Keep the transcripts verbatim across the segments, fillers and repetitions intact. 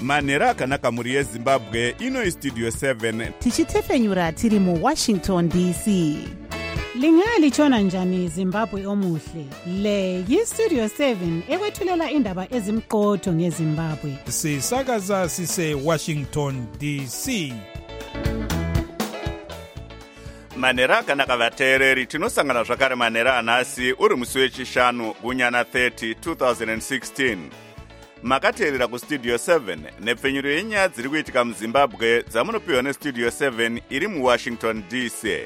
manhero akanaka mhuri yezimbabwe. Ino istudio seven tichitefenyura tiri mu Washington D C. Lingalitshona njani Zimbabwe omuhle? Le yistudio seven ekwethulela indaba ezimqotho ngeZimbabwe. Sisakaza sise Washington D C. manhero akanaka vateereri, tinosangana zvakare manhero anhasi uri musi wechishanu gunyana thirty twenty sixteen. Makateerera kustudio seven nepfenyuro yenyaya dziri kuitika muzimbabwe dzamunopiwa nestudio seven iri muWashington D C.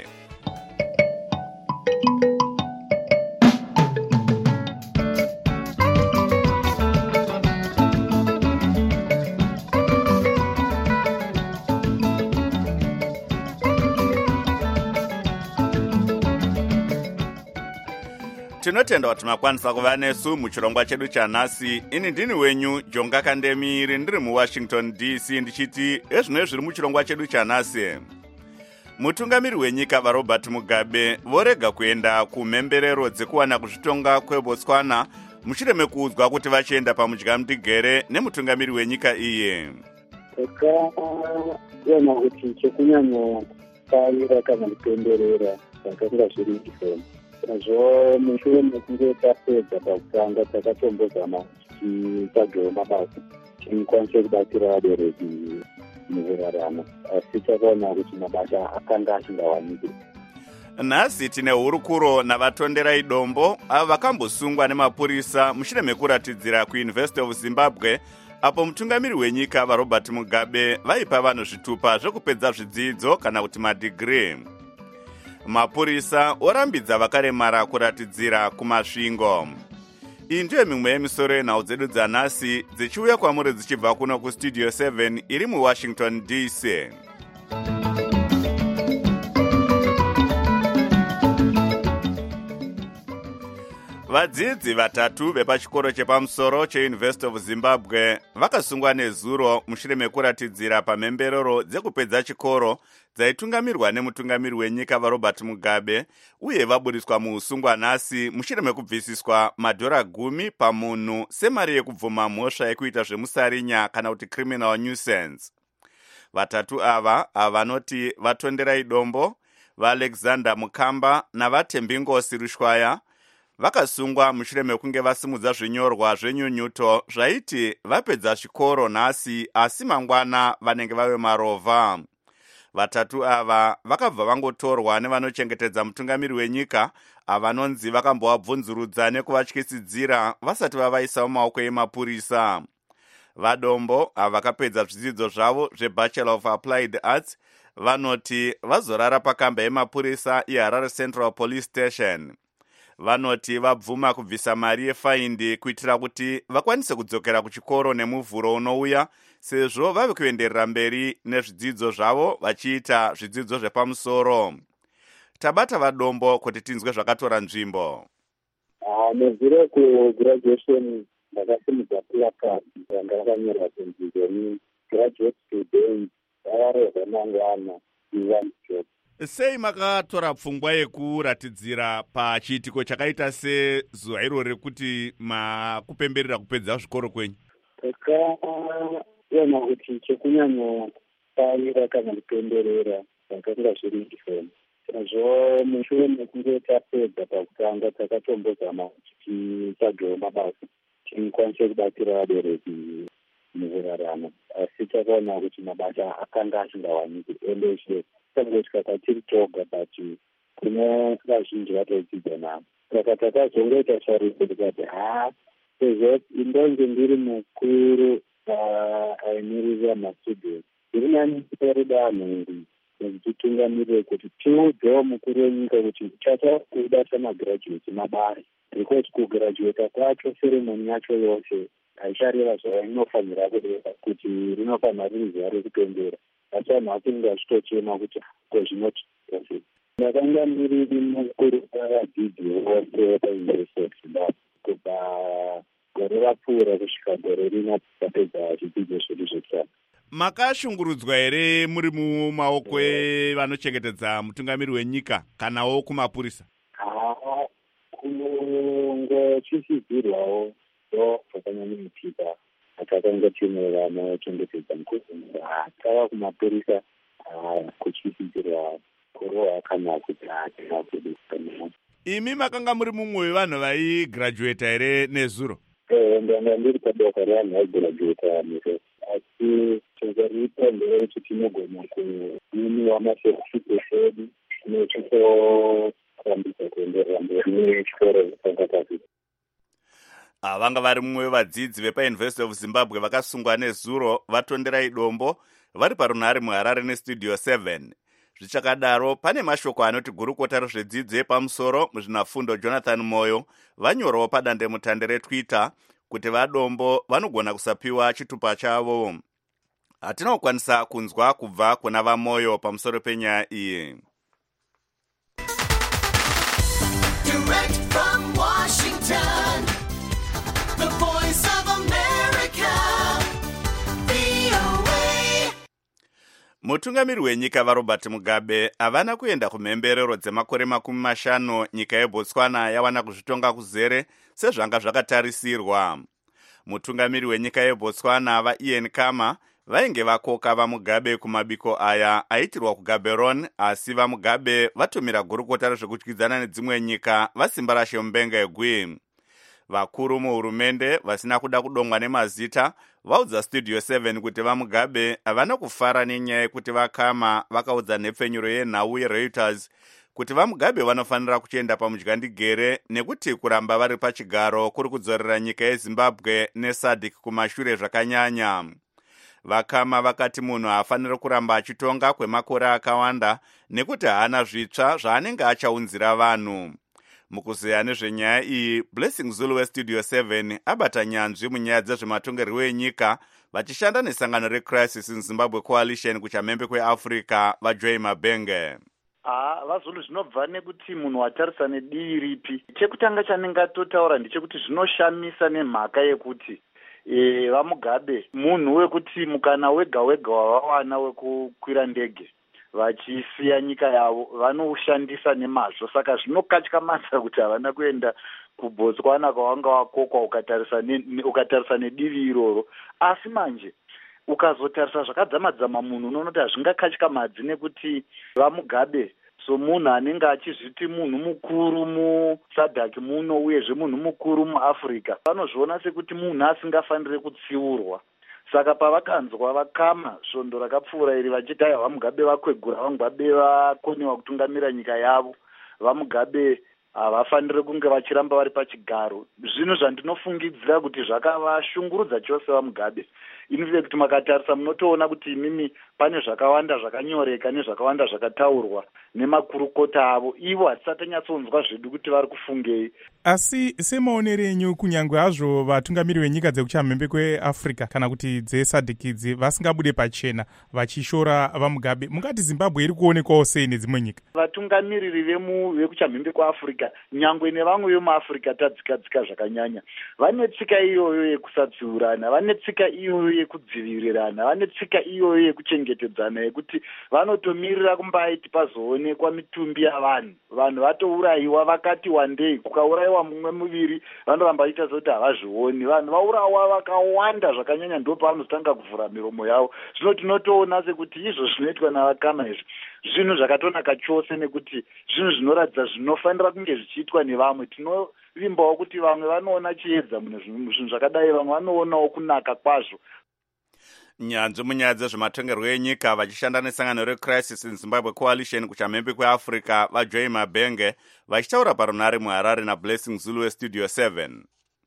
Tinotenda kuti makwanisa kuva nesu muchirongwa chedu chanhasi. Ini ndini wenyu Jonga Kandemiri, ndiri muWashington D C, ndichiti ezvino zviri muchirongwa chedu chanhasi. Mutungamiri wenyika vaRobert Mugabe vorega kuenda kumhemberero dzekuwana kuzvitonga kweBotswana mushure mekuudzwa kuti vachienda pamudyamutigere nemutungamiri wenyika iye. Takaona kuti chekunyanya tarira kana kupemberera zvakanga zviri ifoni. Zvo mushure mekunge tapedza pakutanga takatombozama tichitsvagawo mabasa tikwanise kubatsira vabereki mukurarama, asi takaona kuti mabasa akanga asingawanikwi. Nhasi tine hurukuro navatonderai dombo avo vakambosungwa nemapurisa mushure mekuratidzira kuUniversity of Zimbabwe apo mutungamiri wenyika vaRobert Mugabe vaipa vanhu zvitupa zvekupedza zvidzidzo kana kuti madigiri. Mapurisa orambidza vakaremara kuratidzira kumasvingo. Iyi ndiyo mimwe yemisoro yenhau dzedu dzanhasi dzichiuya kwamuri dzichibva kuno kustudio seven iri muWashington D C. Vadzidzi vatatu vepachikoro chepamusoro cheUniversity of Zimbabwe vakasungwa nezuro mushure mekuratidzira pamhemberero dzekupedza chikoro dzaitungamirwa nemutungamiri wenyika vaRobert Mugabe, uye vaburiswa muusungwa nhasi mushure mekubvisiswa madhora gumi pamunhu semari yekubvuma mhosva yekuita zvemusarinya kana kuti criminal nuisance. Vatatu ava avanoti vatonderai dombo, vaAlexander Mukamba navaTembingosi Rushwaya vakasungwa mushure mekunge vasimudza zvinyorwa zvenyunyuto zvaiti vapedza chikoro nhasi asi mangwana vanenge vave marova. Vatatu ava vakabva vangotorwa nevanochengetedza mutungamiri wenyika avanonzi vakambovabvunzurudza nekuvatyisidzira vasati vavaisa mumaoko emapurisa. Vadombo ava vakapedza zvidzidzo zvavo zveBachelor of Applied Arts vanoti vazorara pakamba yemapurisa eHarare Central Police Station. Vanoti vabvuma kubvisa mari yefaindi kuitira kuti vakwanise kudzokera kuchikoro nemuvhuro unouya, sezvo vave kuenderera mberi nezvidzidzo zvavo vachiita zvidzidzo zvepamusoro. Tabata vadombo kuti tinzwe zvakatora nzvimbo. Ah, nezvire kugraduation ndakasimudza placard ranga rakanyorwa kunzi graduate student Harare ramangwana one job. Sei makatora pfungwa yekuratidzira pachiitiko chakaita sezuva iroro rekuti makupemberera kupedza zvikoro kwenyu? Takaona kuti chekunyanya tarira kana kupemberera zvakanga zviri ifoni. Zvo mushure mekunge tapedza pakutanga takatombozama tichitsvagawo mabasa tikwanise kubatsira vabereki mukurarama, asi takaona kuti mabasa akanga asingawanikwi ende zvese tangosvika patiri toga but kune vazhinji vatodzidza navo. Saka takazongoita sarudzo tikati ha sezvo indonge ndiri mukuru aimirira mastudents ndiri nani kutori danho iri nekutitungamirire kuti tiudzewo mukuru wenyika kuti chachakuda samagraduate mabari, because kugraduata kwacho seremoni yacho yose haichareva zvainofanira kureva kuti rinofanira riri zuva rekupembera, asi vanhu vakunge vachitochema kuti kozvinoti ndakanga ndiri mukuru wavadzidzi vose paUniversity of Zimbabwe kubva gore rapfuura kusvika gore rino tapedza zvidzidzo zvedu zvekutanga. Makashungurudzwa here muri mumaoko evanochengetedza mutungamiri wenyika kanawo kumapurisa? Ha, kungochisidzirwawo ndo zvakanyanya kuitika. takanga tine vanochengetedza mukoa tava kumapurisa kuchidzidzira koroa kana kuti hatina kudisana. Imi makanga muri mumwe wevanhu vaigraduata here nezuro? Eh, ndanga ndiri padoka revanhu vaigraduata nezuro, asi chazariita ndeyekuti tinogona kuiniwa masertificate edu nechitokurambidza kuenderera mberi nechikoro chakatasi. Vanga vari mumwe wevadzidzi vepaUniversity of Zimbabwe vakasungwa nezuro vatonderai dombo vari parunhare muHarare nestudio seven. Zvichakadaro pane mashoko anoti gurukota rezvedzidzo yepamusoro muzvinafundo Jonathan Moyo vanyorawo padandemutande reTwitter kuti vadombo vanogona kusapiwa chitupa chavo. Hatina kukwanisa kunzwa kubva kuna vaMoyo pamusoro penyaya iyi. Direct from Washington, the voice of America, V O A. Mutungamiri wenyika vaRobert Mugabe havana kuenda kumhemberero dzemakore makumi mashanu nyika yeBotswana yawana kuzvitonga kuzere sezvanga zvakatarisirwa. Mutungamiri wenyika yeBotswana vaIan Khama vainge vakoka vaMugabe kumabiko aya aitirwa kuGaborone, asi vaMugabe vatumira gurukota rezvekutyidzana nedzimwe nyika vasimba rashe mubenga egwi. Vakuru muhurumende vasina kuda kudongwa nemazita vaudza studio seven kuti vaMugabe havana kufara nenyaya yekuti vaKhama vakaudza nhepfenyuro yenhau yeReuters kuti vaMugabe vanofanira kuchienda pamudyandigere nekuti kuramba vari pachigaro kuri kudzorera nyika yeZimbabwe neSADC kumashure zvakanyanya. VaKhama vakati munhu haafaniri kuramba achitonga kwemakore akawanda nekuti haana zvitsva zvaanenge achaunzira vanhu. Mukuzeya nezvenyaya iyi, Blessing Zulu westudio seven abata nyanzvi munyaya dzezvematongerwo enyika vachishanda nesangano reCrisis in Zimbabwe Coalition kuchamhembe kweAfrica vaJoy Mabenge. Ah, vazulu zvinobva nekuti munhu watarisa nedivi ripi. Chekutanga chanenge atotaura ndechekuti zvinoshamisa nemhaka yekuti e, vaMugabe munhu wekuti mukana wega wega wavawana wekukwira ndege vachisiya nyika yavo vanoushandisa nemazvo, saka zvinokatyamadza kuti havana kuenda kuBotswana kwavanga wakokwa ukatarisa ne, ukatarisa nedivi iroro. Asi manje ukazotarisa zvakadzamadzama munhu unoona kuti hazvingakatyamadzi nekuti vaMugabe so munhu anenge achizviti munhu mukuru muSADC muno uyezve munhu mukuru muAfrica vanozviona sekuti munhu asingafaniri kutsiurwa. Saka pavakanzwa vaKhama svondo rakapfuura iri vachiti hai vaMugabe vakwegura, vaMugabe vakoniwa kutungamira nyika yavo, vaMugabe havafaniri kunge vachiramba vari pachigaro, zvinhu zvandinofungidzira kuti zvakavashungurudza chose vaMugabe. Infact makatarisa munotoona kuti imimi pane zvakawanda zvakanyoreka nezvakawanda zvakataurwa nemakurukota avo, ivo hatisati nyatsonzwa zvedu kuti vari kufungei. Asi semaonero enyu kunyangwe hazvo vatungamiri venyika dzekuchamhembe kweAfrica kana kuti dzeSADC idzi vasingabude pachena vachishora vaMugabe, mungati Zimbabwe iri kuonekwawo sei nedzimwe nyika? Vatungamiriri vemu vekuchamhembe kweAfrica nyangwe nevamwe vemuAfrica tadzikadzika zvakanyanya vane tsika iyoyo yekusatsiurana, vane tsika iyoyo yekudzivirirana, vane tsika iyoyo yekuchengetedzana yekuti vanotomirira kumbaiti pazoonekwa mitumbi yavanhu, vanhu vatourayiwa vakati wandei, kukaurayiwa mumwe muviri vanoramba vaita sekuti havazvioni, vanhu vaurawa vakawanda zvakanyanya ndo pavanotanga kuvhura miromo yavo. Zvino tinotoona sekuti izvo zvinoitwa navaKhama izvi zvinhu zvakatonaka chose nekuti zvinhu zvinoratidza zvinofanira kunge zvichiitwa nevamwe. Tinovimbawo kuti vamwe vanoona chiedza munhu zvinhu zvakadai, vamwe vanoonawo kunaka kwazvo. Nyanzvi munyaya dzezvematongerwo enyika vachishanda nesangano reCrisis in Zimbabwe Coalition kuchamhembe kweAfrica vaJoy Mabenge vachitaura parunhare muHarare naBlessing Zulu westudio seven.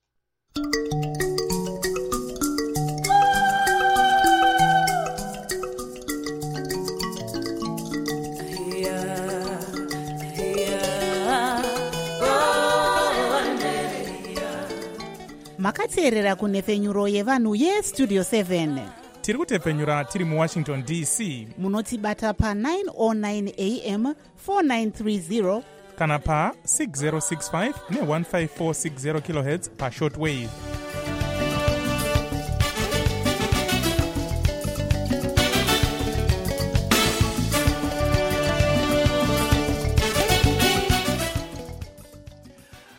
Makateerera kunhepfenyuro yevanhu yestudio seven. Tiri kutepfenyura tiri muWashington D C. Munotibata pa nine oh nine A M four nine three zero kana pa six zero six five ne one five four six zero kilohertz pa shortwave.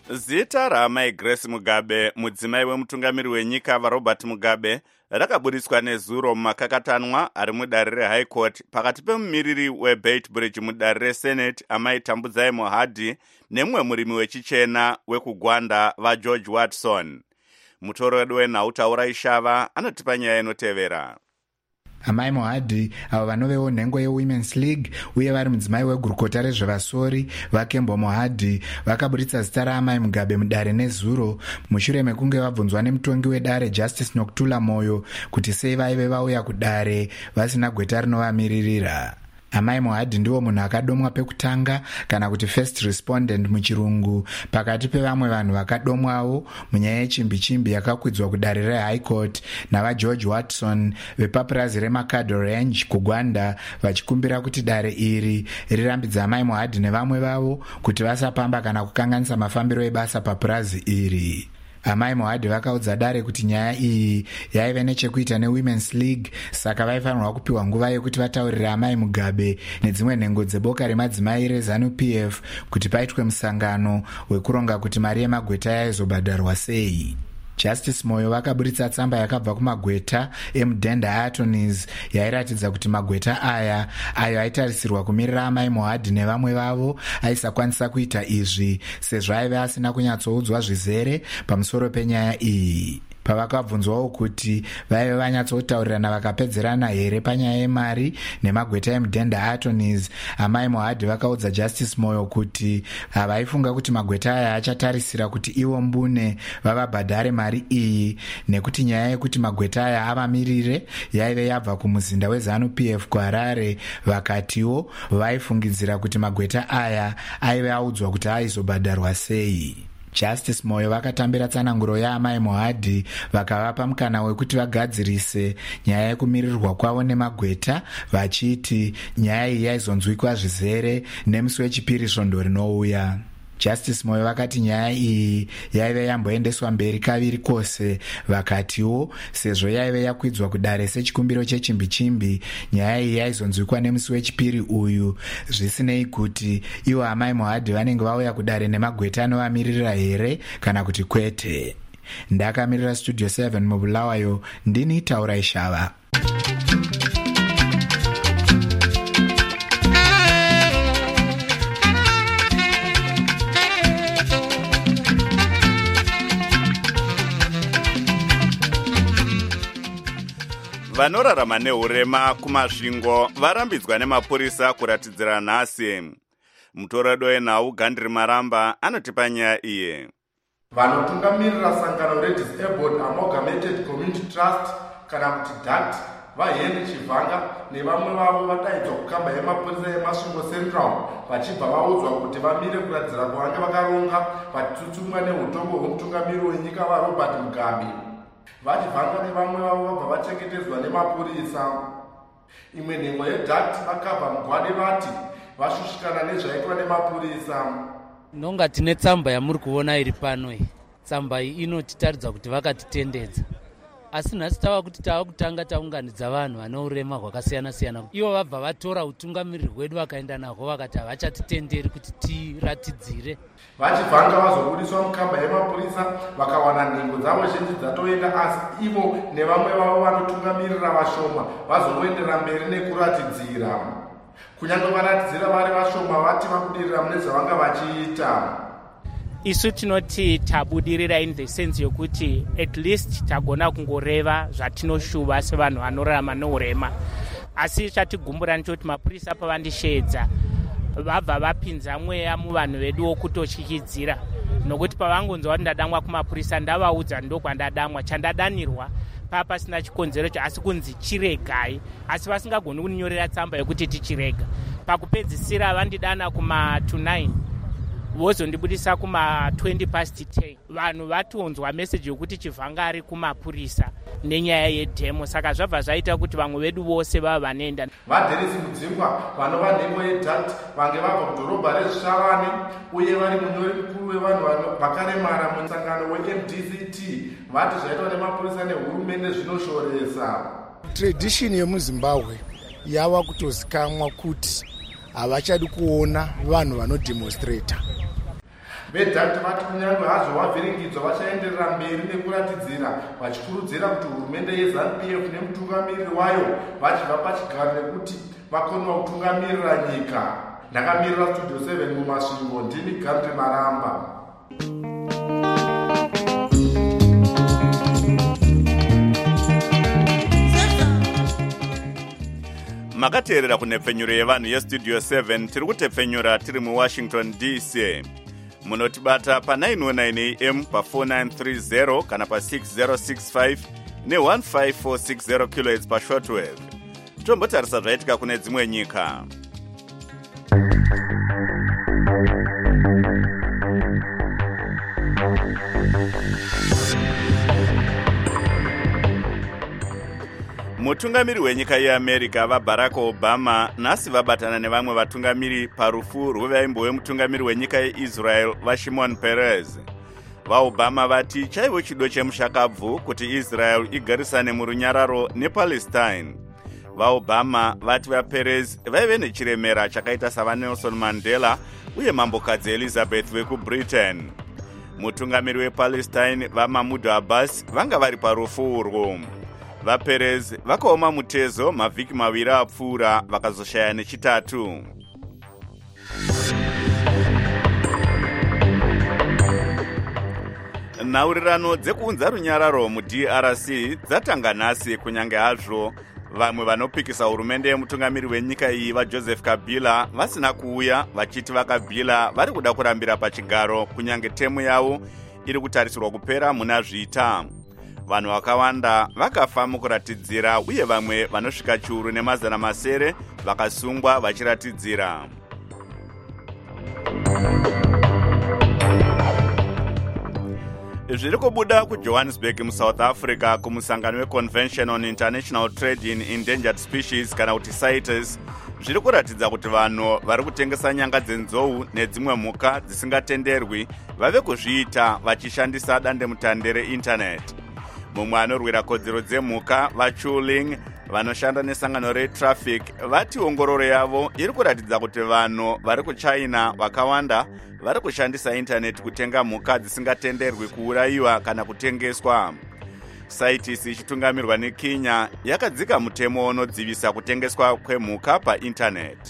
Zita raamai Grace Mugabe, mudzimai wemutungamiri wenyika vaRobert Mugabe, rakaburiswa nezuro mumakakatanwa ari mudare reHigh Court pakati pemumiriri weBeit Bridge mudare reSenate amai Tambudzai Mohadhi nemumwe murimi wechichena wekugwanda vaGeorge Watson. Mutoro wedu wenhau Taurai Shava anotipa nyaya inotevera. Amai Mohadhi avo vanovewo nhengo yeWomen's League uye vari mudzimai wegurukota rezvevasori vaKembo Mohadhi vakaburitsa zita raamai Mugabe mudare nezuro mushure mekunge vabvunzwa nemutongi wedare Justice Nokuthula Moyo kuti sei vaive vauya kudare vasina gweta rinovamiririra. Amai Mohadhi ndiwo munhu akadomwa pekutanga kana kuti first respondent muchirungu pakati pevamwe vanhu vakadomwawo munyaya yechimbi-chimbi yakakwidzwa kudare reHigh Court navaGeorge Watson vepapurazi reMakhado Range kugwanda vachikumbira kuti dare iri rirambidza Amai Mohadhi nevamwe vavo kuti vasapamba kana kukanganisa mafambiro ebasa papurazi iri. Amai Mohadhi vakaudza dare kuti nyaya iyi yaive nechekuita neWomen's League, saka vaifanirwa kupiwa nguva yekuti vataurire Amai Mugabe nedzimwe nhengo dzeboka remadzimai reZanu-P F kuti paitwe musangano wekuronga kuti mari yemagweta yaizobhadharwa sei. Justice Moyo vakaburitsa tsamba yakabva kumagweta emudhenda attorneys yairatidza kuti magweta aya ayo aitarisirwa kumirira Amai Mohadhi nevamwe vavo aisakwanisa kuita izvi sezvo aive asina kunyatsoudzwa zvizere pamusoro penyaya iyi. Pavakabvunzwawo kuti vaive vanyatsotaurirana vakapedzerana here panyaya yemari nemagweta emudhenda attorneys, Amai Mohadhi vakaudza Justice Moyo kuti havaifunga kuti magweta aya achatarisira kuti ivo mbune vavabhadhare mari iyi nekuti nyaya yekuti magweta aya avamirire yaive yabva kumuzinda weZanu-P F kuHarare. Vakatiwo vaifungidzira kuti magweta aya aive audzwa kuti aizobhadharwa sei. Justice Moyo vakatambira tsananguro yaamai Mohadhi vakavapa mukana wekuti vagadzirise nyaya yekumirirwa kwavo nemagweta vachiti nyaya iyi yaizonzwikwa zvizere nemusi wechipiri svondo rinouya. Justice Moyo vakati nyaya iyi yaive yamboendeswa mberi kaviri kwose. Vakatiwo sezvo yaive yakwidzwa kudare sechikumbiro chechimbi-chimbi, nyaya iyi yaizonzwikwa nemusi wechipiri uyu, zvisinei kuti ivo Amai Mohadhi vanenge vauya kudare nemagweta anovamiririra here kana kuti kwete. Ndakamirira Studio seven mubulawayo, ndini Taurai Shava. Vanorarama neurema kumasvingo varambidzwa nemapurisa kuratidzira nhasi. Mutoredo wenhau Gandri Maramba anotipa nyaya iye. Vanotungamirira sangano reDisabled Amalgamated Community Trust kana kuti D A T vaHenry Chivhanga nevamwe vavo vadaidzwa kukamba yemapurisa eMasvingo Central vachibva vaudzwa kuti vamire kuratidzira kwavanga vakaronga vachitutumwa neutongo hwemutungamiri wenyika vaRobert Mugabe. Vachivhanga nevamwe vavo vabva vachengetedzwa nemapurisa. Imwe nhengo yeD A T vakabva mugwade vati vashushikana nezvaitwa nemapurisa. Nonga tine tsamba yamuri kuona iri pano iyi. Tsamba iyi inotitaridza kuti vakatitendedza. Asi nhasi tava kuti tava kutanga taunganidza vanhu vane urema hwakasiyana siyana. Ivo vabva vatora utungamiriri hwedu vakaenda nahwo vakati havachatitenderi kuti tiratidzire. Vachivhanga vazobudiswa mukamba yemapurisa vakawana nhengo dzavo zhinji dzatoenda, asi ivo nevamwe vavo vanotungamirira vashoma vazongoendera mberi nekuratidzira. Kunyange varatidzira vari vashoma vati vabudirira mune zvavanga vachiita. Isu tinoti tabudirira in the sense yokuti at least tagona kungoreva zvatinoshuva sevanhu vanorarama neurema. Asi chatigumbura ndechoti mapurisa pavandishedza vabva vapinza mweya muvanhu vedu wokutotyikidzira, nokuti pavangonzwa kuti ndadamwa kumapurisa ndavaudza ndokwandadamwa, chandadanirwa papasina chikonzero asi kunzi chiregai, asi vasingagoni kuninyorera tsamba yekuti tichirega. Pakupedzisira vandidana kuma two nine vozondibudisa kuma twenty past ten. Vanhu vatonzwa message yokuti Chivhanga ari kumapurisa nenyaya yedhemo, saka zvabva zvaita kuti vamwe vedu vose vava vanoenda. Vaderesi mudzingwa vanova nhengo yeD A T vange vabva mudhorobha reZvishavane uye vari munyori mukuru wevanhu vakaremara musangano weM D C T vati zvaitwa nemapurisa nehurumende zvinoshoresa. Tradition yemuZimbabwe yava kutozikamwa kuti havachadi kuona vanhu vanodemonstrata. vedhakti vati kunyange hazvo wavhiringidzwa vachaenderera mberi nekuratidzira vachikurudzira kuti hurumende yeZANU-P F nemutungamiriri wayo vachibva pachigaro nekuti vakoniwa kutungamirira nyika. Ndakamirira Studio seven mumasvingo, ndini Gandhi Maramba. Makateerera kunepfenyuro yevanhu yestudio seven tiri kutepfenyura tiri muWashington D C. Munotibata pa nine oh nine A M pa four nine three zero kana pa six zero six five ne one five four six zero kilohertz pa shortwave. Tombotarisa zvaitika kune dzimwe nyika. Mutungamiri wenyika yeAmerica vaBarack Obama nhasi vabatana nevamwe vatungamiri parufu rwevaimbo wemutungamiri wenyika yeIsrael vaShimon Peres. VaObama vati chaivo chido chemushakabvu kuti Israel igarisane murunyararo nePalestine. VaObama vati vaPeres vaive nechiremera chakaita savaNelson Mandela uye mambokadzi Elizabeth vekuBritain. Mutungamiri wePalestine vaMahmoud Abbas vanga vari parufu urwu. VaPeres vakaoma mutezo mavhiki maviri apfuura vakazoshaya nechitatu. Nhaurirano dzekuunza runyararo muD R C dzatanga nhasi kunyange hazvo vamwe vanopikisa hurumende yemutungamiri wenyika iyi vaJoseph Kabila vasina kuuya vachiti vaKabila vari kuda kurambira pachigaro kunyange temu yavo iri kutarisirwa kupera muna zvita. Vanhu vakawanda vakafa mukuratidzira uye vamwe vanosvika chiuru nemazana masere vakasungwa vachiratidzira. Zviri kubuda kuJohannesburg muSouth Africa kumusangano weConvention on International Trade in Endangered Species kana kuti CITES zviri kuratidza kuti vanhu vari kutengesa nyanga dzenzou nedzimwe mhuka dzisingatenderwi vave kuzviita vachishandisa dandemutande reinternet. Mumwe anorwira kodzero dzemhuka vaChuling vanoshanda nesangano reTraffic vati ongororo yavo iri kuratidza kuti vanhu vari kuChina vakawanda vari kushandisa intaneti kutenga mhuka dzisingatenderwi kuurayiwa kana kutengeswa. CITES ichitungamirwa neKenya yakadzika mutemo unodzivisa kutengeswa kwemhuka paintaneti.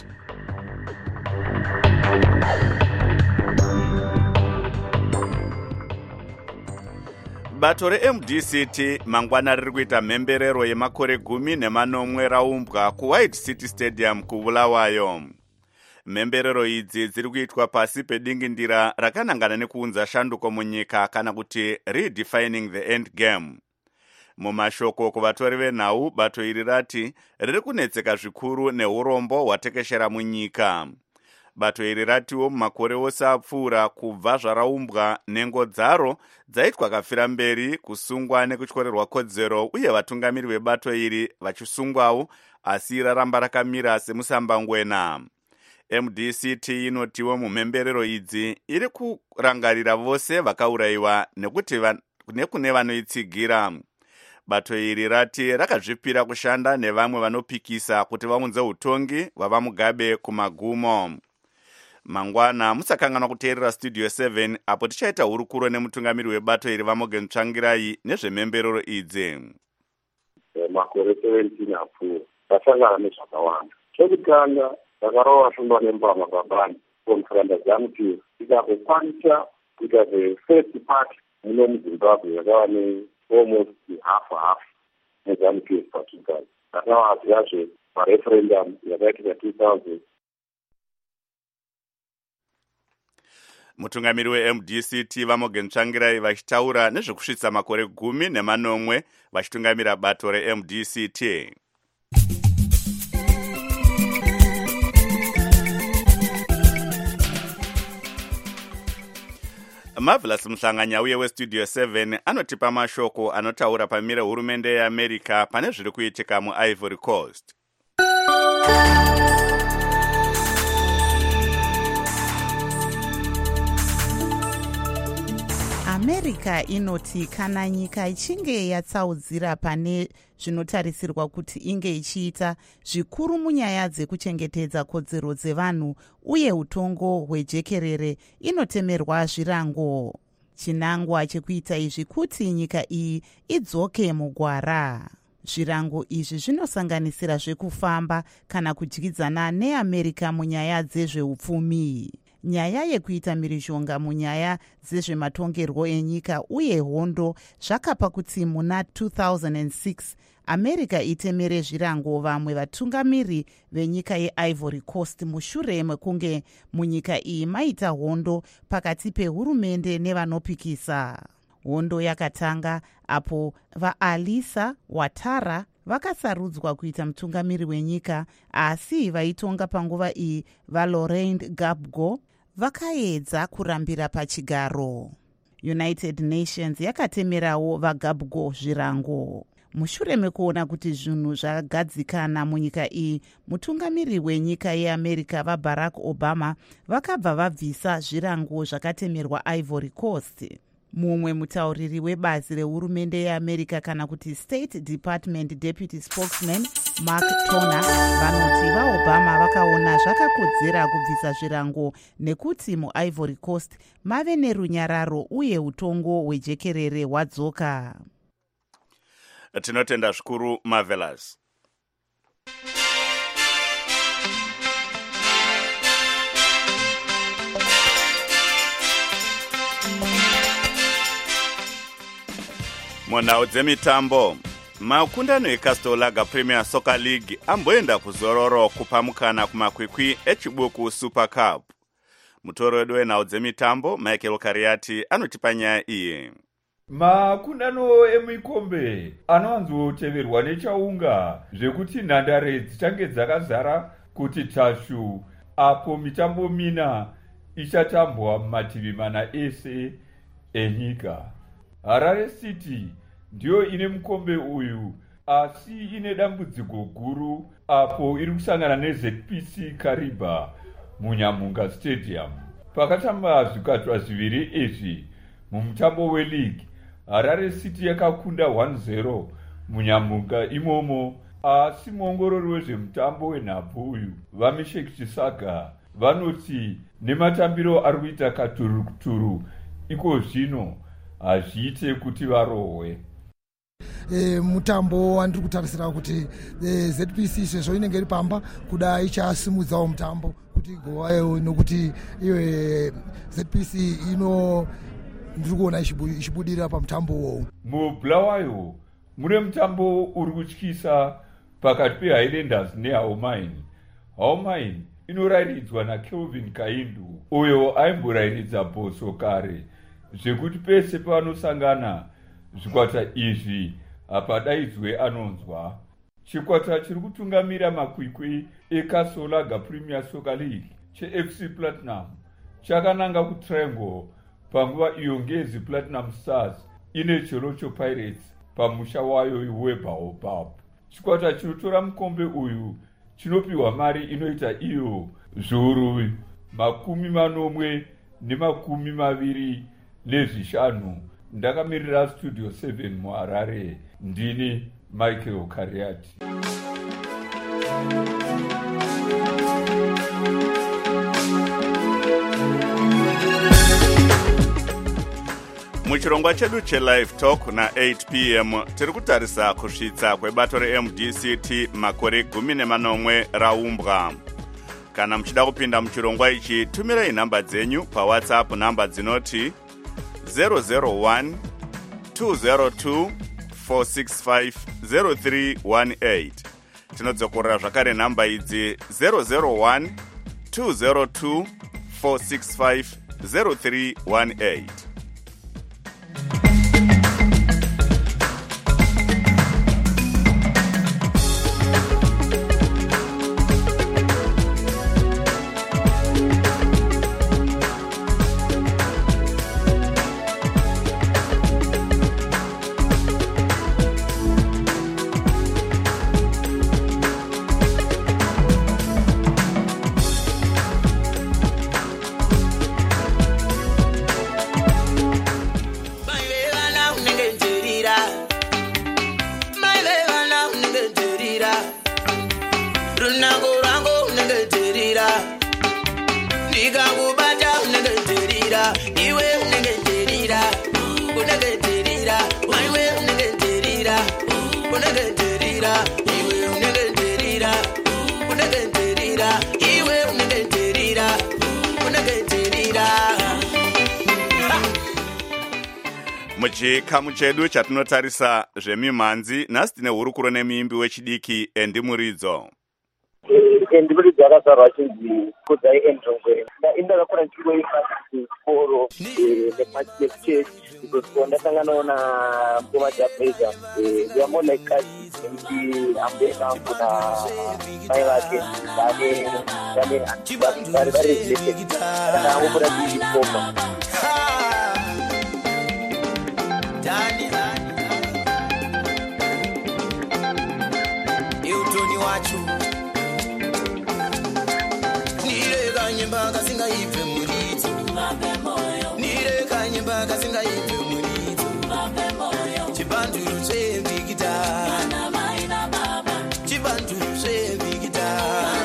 Bato reM D C T mangwana riri kuita mhemberero yemakore gumi nemanomwe raumbwa kuWhite City Stadium kuBulawayo. Mhemberero idzi dziri kuitwa pasi pedingindira rakanangana nekuunza shanduko munyika kana kuti redefining the end game. Mumashoko kuvatori venhau bato iri rati riri kunetseka zvikuru neurombo hwatekeshera munyika. Bato iri ratiwo mumakore ose apfuura kubva zvaraumbwa nhengo dzaro dzaitwa kafira mberi kusungwa nekutyorerwa kodzero uye vatungamiri vebato iri vachisungwawo asi raramba rakamira semusambangwena. M D C T inotiwo mumhemberero idzi iri kurangarira vose vakaurayiwa nekuti van, nekune vanoitsigira. Bato iri rati rakazvipira kushanda nevamwe vanopikisa kuti vaunze utongi hwava Mugabe kumagumo. Mangwana musakanganwa kuteerera Studio seven apo tichaita hurukuro nemutungamiri webato iri vaMorgan Tsvangirai nezvemhemberero idzi. Makore seventeen apfuura tasangana nezvakawanda. Chekutanga takarova shumba nembama pabani konferenda ZANU-P F tikazokwanisa kuita the first party muno muZimbabwe yakava ne almost half half neZANU-P F pachigali. Takavaziyazve mareferendum yakaitika two thousand. Mutungamiri weM D C T vaMorgan Tsvangirai vachitaura nezvekusvitsa makore gumi nemanomwe vachitungamira bato reM D C T. Marvelous Mhlanganya uye weStudio seven anotipa mashoko anotaura pamire hurumende yeAmerica pane zviri kuitika muIvory Coast. america inoti kana nyika ichinge yatsaudzira pane zvinotarisirwa kuti inge ichiita zvikuru munyaya dzekuchengetedza kodzero dzevanhu uye utongo hwejekerere, inotemerwa zvirango. Chinangwa chekuita izvi kuti nyika iyi idzoke mugwara. Zvirango izvi zvinosanganisira zvekufamba kana kudyidzana neamerica munyaya dzezveupfumi. Nyaya yekuita mhirizhonga munyaya dzezvematongerwo enyika uye hondo zvakapa kuti muna two thousand six america itemere zvirango vamwe vatungamiri venyika yeIvory Coast mushure mekunge munyika iyi maita hondo pakati pehurumende nevanopikisa. Hondo yakatanga apo vaAlisa Ouattara vakasarudzwa kuita mutungamiri wenyika, asi vaitonga panguva iyi vaLaurent Gbagbo vakaedza kurambira pachigaro. United Nations yakatemerawo vaGbagbo zvirango. Mushure mekuona kuti zvinhu zvagadzikana munyika iyi, mutungamiri wenyika yeAmerica vaBarack Obama vakabva vabvisa zvirango zvakatemerwa Ivory Coast. Mumwe mutauriri webazi rehurumende yeAmerica kana kuti State Department Deputy Spokesman Mark Toner vanoti vaObama vakaona zvakakodzera kubvisa zvirango nekuti muIvory Coast mave nerunyararo uye utongo hwejekerere hwadzoka. Tinotenda zvikuru Marvelous. Munhau dzemitambo, makundano eCastle Lager Premier Soccer League amboenda kuzororo kupa mukana kumakwikwi echibuku Super Cup. Mutoro wedu wenhau dzemitambo Michael Kariati anotipa nyaya iyi. Makundano emuikombe anowanzoteverwa nechaunga zvekuti nhandare dzichange dzakazara kuti tashu, apo mitambo mina ichatambwa mumativi mana ese enyika. Harare City ndiyo ine mukombe uyu, asi ine dambudziko guru apo iri kusangana neZ P C Kariba muNyamunga Stadium. Pakatamba zvikatwa zviviri izvi mumutambo weLeague, Harare City yakakunda one zero muNyamunga imomo, asi muongorori wezvemutambo wenhabvu uyu vaMeshek Chisaga vanoti nematambiro ari kuita katurukuturu iko zvino hazviite kuti varohwe. E, mutambo wandiri kutarisira kuti e, Z P C sezvo inenge iri pamba kuda ichasimudzawo mutambo kuti gowayo nokuti iyo e, Z P C ino ndiri kuona ichibudirira pamutambo uwowo. Mubulawayo mune mutambo uri kutyisa pakati peHighlanders neHaomain. Haomain inorayiridzwa naKelvin Kaindu uyo aimborayiridza Boso kare, zvekuti pese panosangana zvikwata izvi hapadaidzwe anonzwa. Chikwata chiri kutungamira makwikwi eCastle Lager Premier Soccer League cheF C Platinum chakananga kuTriangle panguva iyo ngezi Platinum Stars ine Cholocho Pirates pamusha wayo weBaobab. Chikwata chinotora mukombe uyu chinopiwa mari inoita iyo zviuru makumi manomwe nemakumi maviri nezvishanu. Ndakamirira Studio seven muHarare, ndini Michael Kariati. Muchirongwa chedu cheLive Talk na eight p m tiri kutarisa kusvitsa kwebato reM D C T makore gumi nemanomwe raumbwa. Kana muchida kupinda muchirongwa ichi, tumirai nhamba dzenyu paWhatsApp namba dzinoti zero zero one two zero two four six five zero three one eight. Tinodzokorera zvakare nhamba idzi zero zero one two zero two four six five zero three one eight. iwe unenge ndirira unenge ndirira maiwe unenge ndirira unenge ndirira iwe unenge ndirira unenge ndirira iwe unenge ndirira unenge ndirira. muchikamu chedu chatinotarisa zvemimhanzi nhasi tine hurukuro nemuimbi wechidiki endimuridzo. endimuridzo akazvarwa chinzi kudzai endrongweni. indakakura ndichikoimba chikoro nekuchechi because ndasanganawo namukoma jabreza ndiyamonekazi nemuchiambenangu namai vake vari varezilete kana angokura ndichikoma Dani Eutoni wacho Nire kanyemba kasinga ife murizo Nire kanyemba kasinga ife murizo Chibanduru chembikita Chibanduru chembikita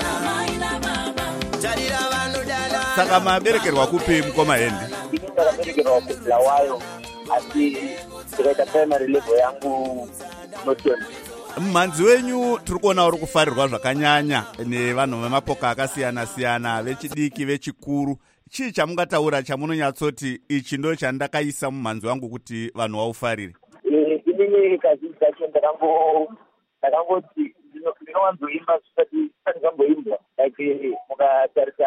Tarira vanu dala Saka maberekerwa kupi mukoma Hendi? ndakaberekerwa kubulawayo asi tikaita primary level yangu notoni. mumhanzi wenyu tiri kuona uri kufarirwa zvakanyanya nevanhu vemapoka akasiyana-siyana vechidiki vechikuru. chii chamungataura chamunonyatsoti ichi ndo chandakaisa mumhanzi wangu kuti vanhu vaufarire? inini kazhinji kacho ndakangoti ndinowanzoimba zvisati ndamboimbwa like mukatarisa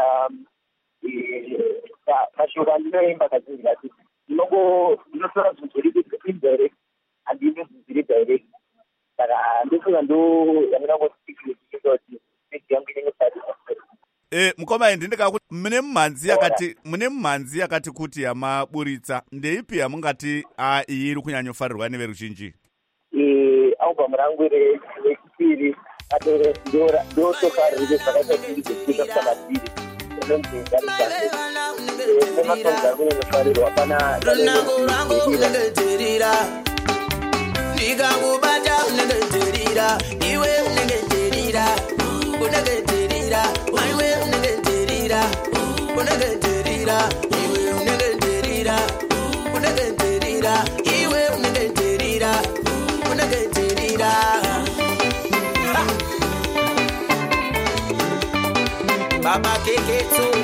mashoko andinoimba kazhinji kacho ndinotora zvinhu zviri indirect handine zvinhu zviri direct saka ndofunga ndo yandinangoti medi yangu inengefarisa. Eh, mukoma Hendi ndikakuti mune mumhanzi yakati mune mumhanzi yakati kuti yamaburitsa ndeipi yamungati a iyi iri kunyanyofarirwa neveruzhinji? Eh, album rangu rechipiri ndotofarire zvakaita zvinoita pakatiri ndikakubata unenge ndirira iwe unenge ndirira unenge ndirira maiwe unenge ndirira unenge ndirira iwe unenge ndirira unenge ndirira iwe unenge ndirira unenge ndirira. Baba Keketo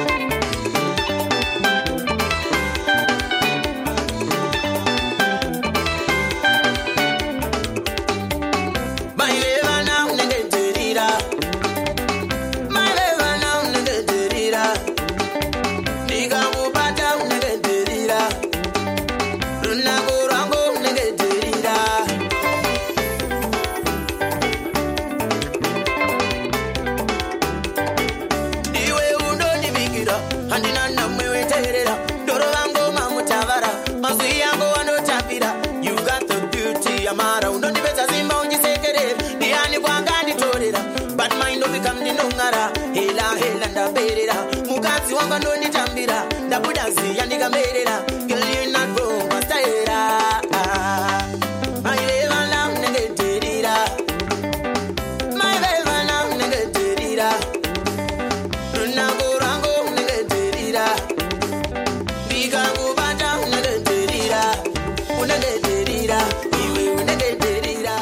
hela hela ndaberera mukadzi wanga ndonitambira ndabuda ziya ndikamerera girl not wrong pastaera my leva now nenge ndirira my leva now nenge ndirira runango rango nenge ndirira ndikakubata nenge ndirira unenge ndirira iwe unenge ndirira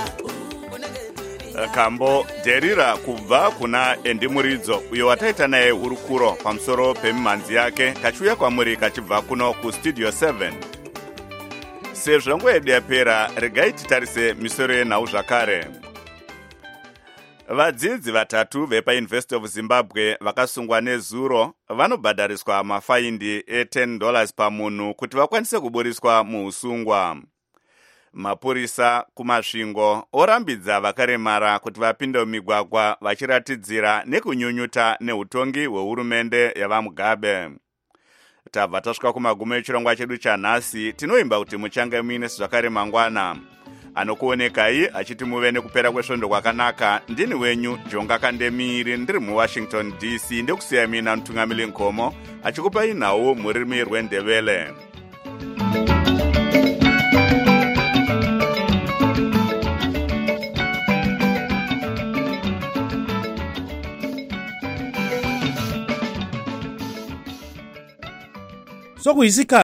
kambo dherira kubva kuna endimuridzo uyo wataita naye hurukuro pamusoro pemimhanzi yake kachiuya kwamuri kachibva kuno kustudio seven. sezvo nguva yedu yapera regai titarise misoro yenhau zvakare. vadzidzi vatatu vepauniversity of zimbabwe vakasungwa nezuro vanobhadhariswa mafaindi e10 dollars pamunhu kuti vakwanise kuburiswa muusungwa. mapurisa kumasvingo orambidza vakaremara kuti vapinde mumigwagwa vachiratidzira nekunyunyuta neutongi hwehurumende yavamugabe. tabva tasvika kumagumo echirongwa chedu chanhasi. tinoimba kuti muchange muine zvakare mangwana. anokuonekai achiti muve nekupera kwesvondo kwakanaka. ndini wenyu jonga kandemiri ndiri muwashington D C ndekusiya mina mutungamiri nkomo achikupai nhau murimi rwendevele. sokuyisikhathi